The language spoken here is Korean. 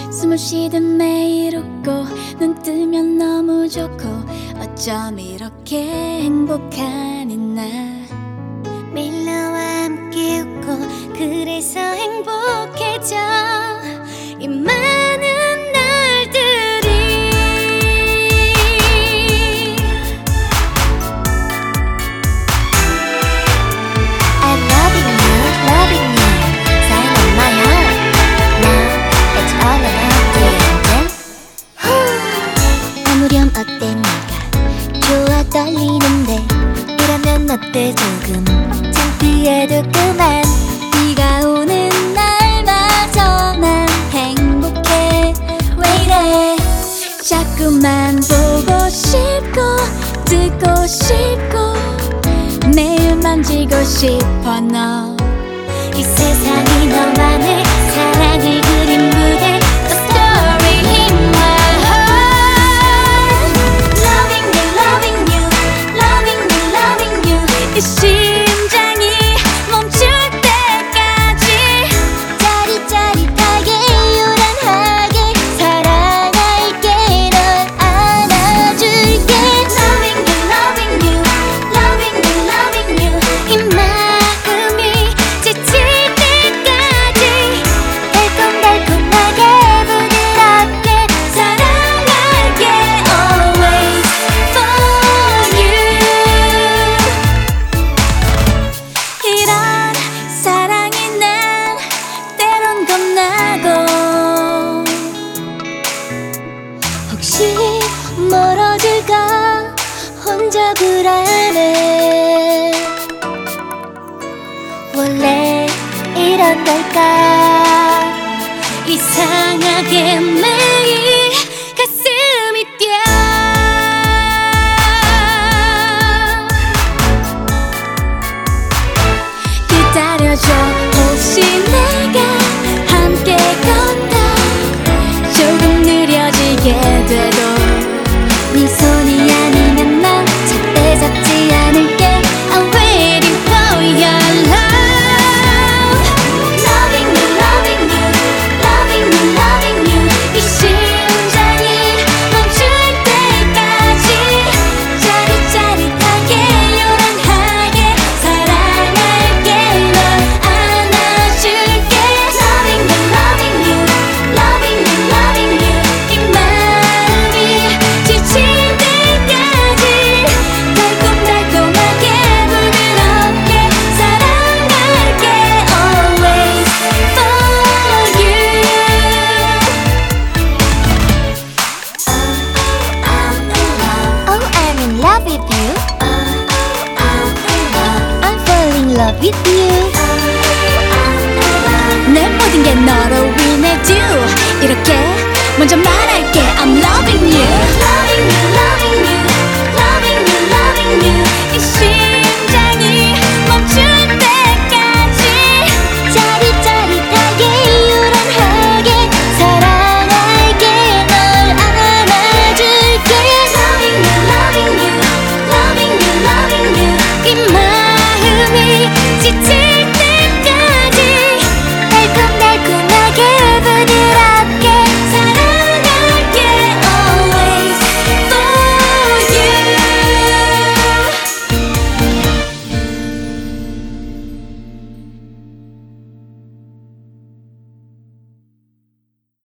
숨을 쉬든 매일 웃고 눈 뜨면 너무 좋고 어쩜 이렇게 행복하니 나 매일 너와 함께 웃고 그래서 행복해져 이 많은 날들이 I'm loving you, loving you Sign on my heart Now it's all about the angel 아무렴 어때 네가 좋아 떨리는데 이러면 어때 조금 창피해도 그만 비가 오는 날마저 난 행복해 왜 이래 자꾸만 보고 싶고 듣고 싶고 매일 만지고 싶어 너 이 세상이 너만의 사랑을 그린 무대 The story in my heart Loving you, loving you Loving you, loving you 이 심장이 멈출 때까지 짜릿짜릿하게 요란하게 사랑할게 널 안아줄게 Loving you, loving you Loving you, loving you 이 마음이 지칠 때까지 달콤달콤하게 부드럽게 사랑할게 Always for you 이런 사랑이 난 때론 겁나고 혹시 멀어질까 혼자 불안해 원래 이런 걸까 이상하게 매일 가슴이 뛰어 기다려줘 혹시 내가 함께 걷다 조금 느려지게 돼도 네 손이 아니면 난 절대 잡지 않을게 I'm waiting for your love Loving you, loving you Loving you, loving you 이 심장이 멈출 때까지 짜릿짜릿하게 요란하게 사랑할게 널 안아줄게 Loving you, loving you Loving you, loving you 이 마음이 지칠 때까지 달콤달콤하게 부드럽게 사랑할게 Always for you Oh, I'm in love with you I'm falling in love with you 내 모든 게 너로 인해 do 이렇게 먼저 말할게 I'm loving you Loving you, loving you